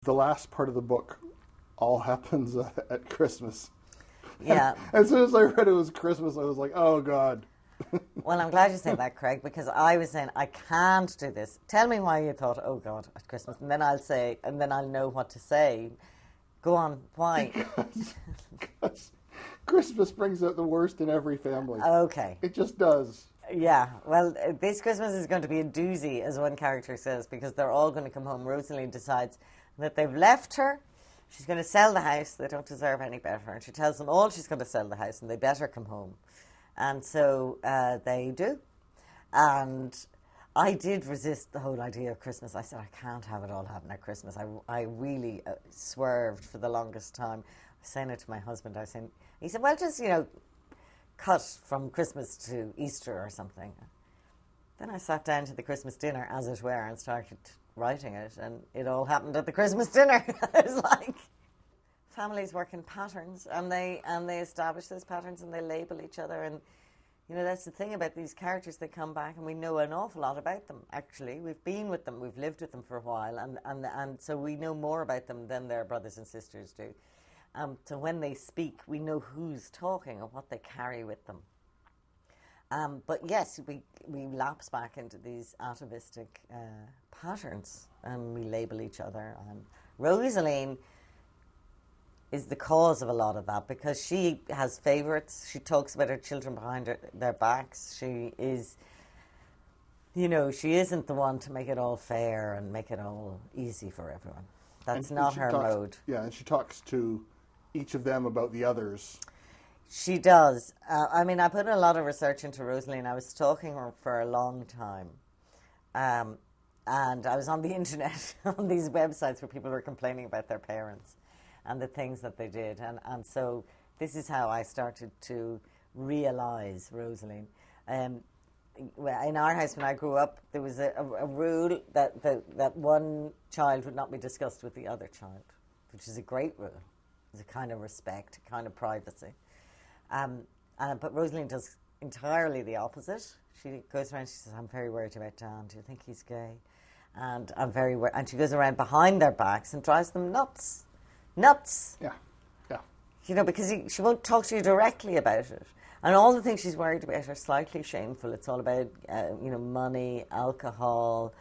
The last part of the book all happens at Christmas. Yeah. As soon as I read it was Christmas, I was like, oh, God. Well, I'm glad you said that, Craig, because I was saying, I can't do this. Tell me why you thought, oh, God, at Christmas. And then I'll say, and then I'll know what to say. Go on, why? Because Christmas brings out the worst in every family. Okay. It just does. Yeah, well, this Christmas is going to be a doozy, as one character says, because they're all going to come home. Rosaline decides that they've left her. She's going to sell the house. They don't deserve any better. And she tells them all she's going to sell the house and they better come home. And so they do. And I did resist the whole idea of Christmas. I said, I can't have it all happen at Christmas. I really swerved for the longest time. I was saying it to my husband. He said, well, just, cut from Christmas to Easter or something. Then I sat down to the Christmas dinner, as it were, and started writing it, and it all happened at the Christmas dinner. It was like families work in patterns, and they establish those patterns, and they label each other. And that's the thing about these characters. They come back, and we know an awful lot about them. Actually, we've been with them, we've lived with them for a while, and so we know more about them than their brothers and sisters do. So when they speak, we know who's talking and what they carry with them. But yes, we lapse back into these atavistic patterns, and we label each other. And Rosaline is the cause of a lot of that, because she has favourites. She talks about her children behind their backs. She is, she isn't the one to make it all fair and make it all easy for everyone. That's not her mode. Yeah, and she talks to each of them about the others. She does. I put a lot of research into Rosaline. I was stalking her for a long time. And I was on the internet, on these websites where people were complaining about their parents and the things that they did. And so this is how I started to realise Rosaline. In our house, when I grew up, there was a rule that one child would not be discussed with the other child, which is a great rule. It's a kind of respect, a kind of privacy. But Rosaline does entirely the opposite. She goes around, she says, I'm very worried about Dan. Do you think he's gay? And I'm very worried. And she goes around behind their backs and drives them nuts. Nuts. Yeah. Because she won't talk to you directly about it. And all the things she's worried about are slightly shameful. It's all about, money, alcohol,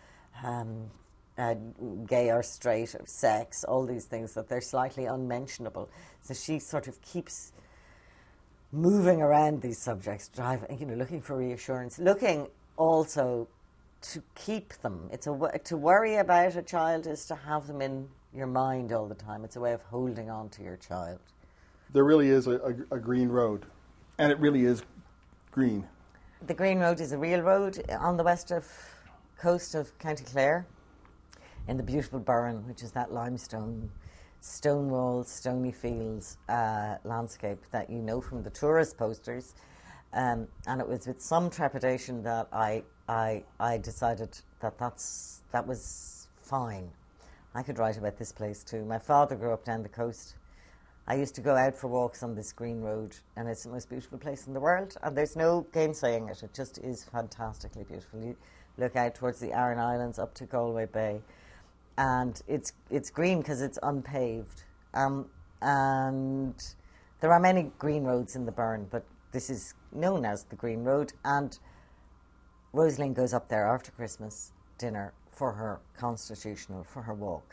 gay or straight, or sex, all these things that they're slightly unmentionable. So she sort of keeps moving around these subjects, driving, looking for reassurance, looking also to keep them. To worry about a child is to have them in your mind all the time. It's a way of holding on to your child. There really is a green road, and it really is green. The Green Road is a real road on the west coast of County Clare, in the beautiful Burren, which is that limestone, stone walls, stony fields landscape that you know from the tourist posters. And it was with some trepidation that I decided that was fine. I could write about this place too. My father grew up down the coast. I used to go out for walks on this green road, and it's the most beautiful place in the world, and there's no gainsaying it. It just is fantastically beautiful. You look out towards the Aran Islands up to Galway Bay, and it's green because it's unpaved. And there are many green roads in the Burren, but this is known as the Green Road. And Rosaline goes up there after Christmas dinner for her walk.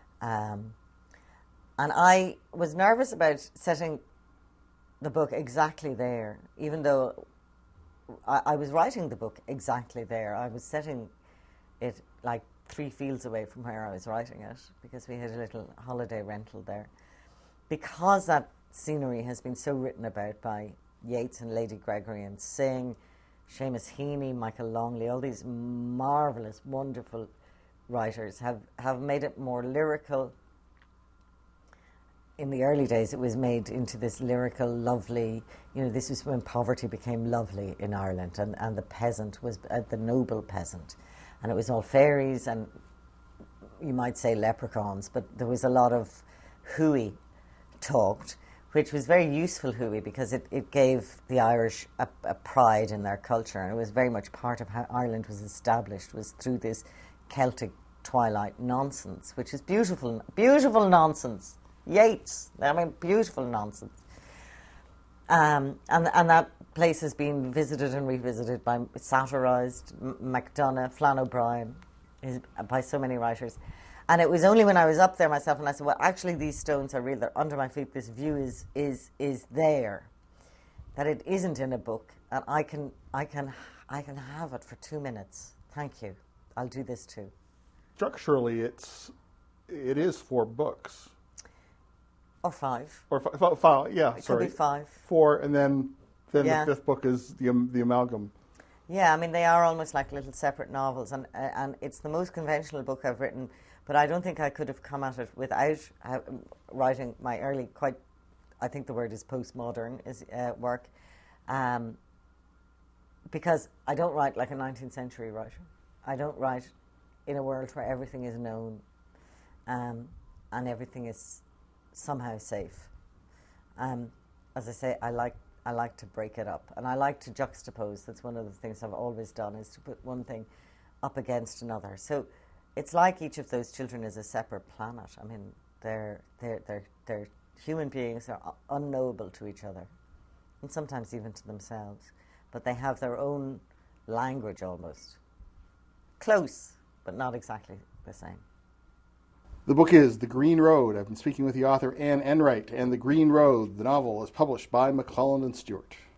And I was nervous about setting the book exactly there, even though I was writing the book exactly there. I was setting it like 3 fields away from where I was writing it, because we had a little holiday rental there. Because that scenery has been so written about by Yeats and Lady Gregory and Synge, Seamus Heaney, Michael Longley, all these marvellous, wonderful writers have made it more lyrical. In the early days, it was made into this lyrical, lovely, this was when poverty became lovely in Ireland, and the peasant was the noble peasant. And it was all fairies and, you might say, leprechauns, but there was a lot of hooey talked, which was very useful hooey, because it gave the Irish a pride in their culture, and it was very much part of how Ireland was established, was through this Celtic Twilight nonsense, which is beautiful, beautiful nonsense. Yeats, I mean, beautiful nonsense. And that place has been visited and revisited by, satirised, MacDonagh, Flann O'Brien, by so many writers. And it was only when I was up there myself and I said, well, actually these stones are real, they're under my feet, this view is there, that it isn't in a book, and I can have it for 2 minutes. Thank you. I'll do this too. Structurally, it is 4 books. Or 5. Or five, yeah, It sorry. could be 5. 4, and then Yeah. the 5th book is the amalgam. Yeah, I mean, they are almost like little separate novels, and it's the most conventional book I've written, but I don't think I could have come at it without writing my early, quite, I think the word is postmodern, work, because I don't write like a 19th century writer. I don't write in a world where everything is known and everything is somehow safe. As I say, I like to break it up, and I like to juxtapose. That's one of the things I've always done, is to put one thing up against another. So it's like each of those children is a separate planet. I mean, they're human beings, are unknowable to each other, and sometimes even to themselves, but they have their own language almost. Close, but not exactly the same. The book is The Green Road. I've been speaking with the author Anne Enright, and The Green Road, the novel, is published by McClelland and Stewart.